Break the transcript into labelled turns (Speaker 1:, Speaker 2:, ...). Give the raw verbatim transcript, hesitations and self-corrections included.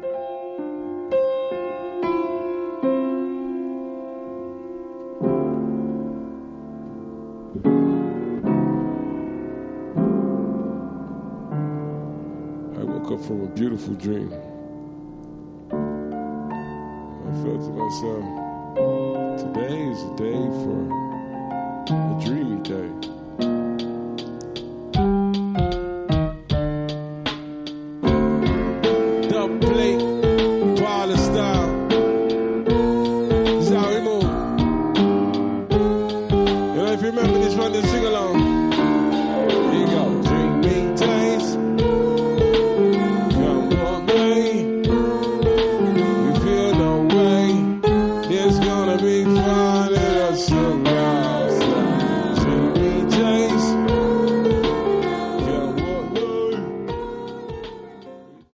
Speaker 1: I woke up from a beautiful dream. I felt to myself, today is a day for a dreamy day. The Blake